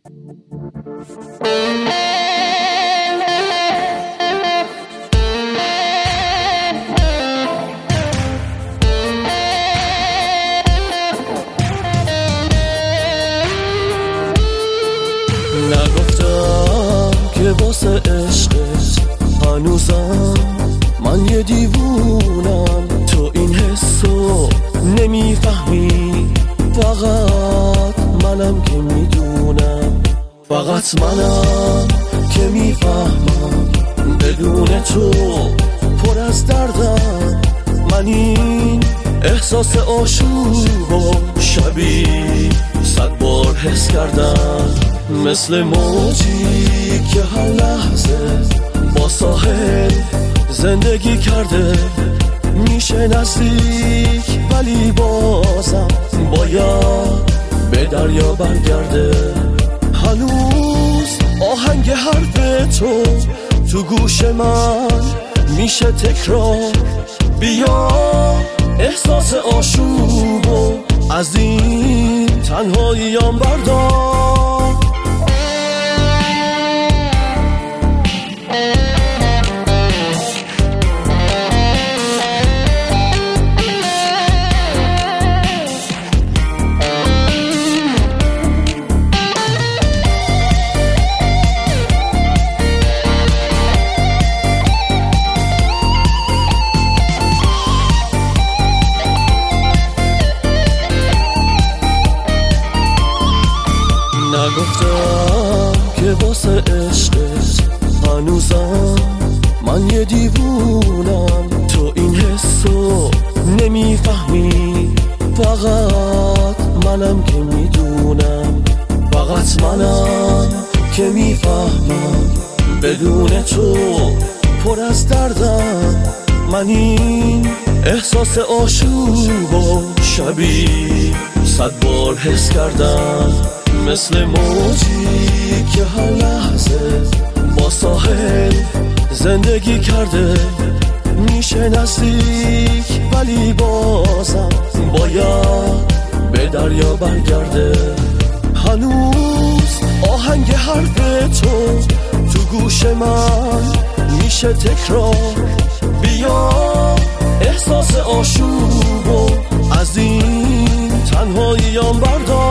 نگفتم که واسه عشقت هنوزم من یه دیوونم، تو این حسو نمیفهمی، فقط منم که میدونم، فقط منم که میفهمم بدون تو پر از دردم. من این احساس آشوبو شبیه 100 بار حس کردم، مثل موجی که هر لحظه با ساحل زندگی کرده، میشه نزدیک ولی بازم باید به دریا برگرده. هنوز آهنگ حرف تو گوش من میشه تکرار، بیا احساس آشوبو از این تنهاییام بردار. نگفتم که واسه عشقت هنوزم من یه دیوونم، تو این حسو نمیفهمی، فقط منم که میدونم، فقط منم که میفهمم بدون تو پر از دردم. من این احساس آشوبو شبیه 100 بار حس کردم، مثل موجی که هر لحظه با ساحل زندگی کرده، میشه نزدیک ولی بازم باید به دریا برگرده. هنوز آهنگ حرف تو گوش من میشه تکرار، بیا احساس آشوبو از این تنهاییام بردار.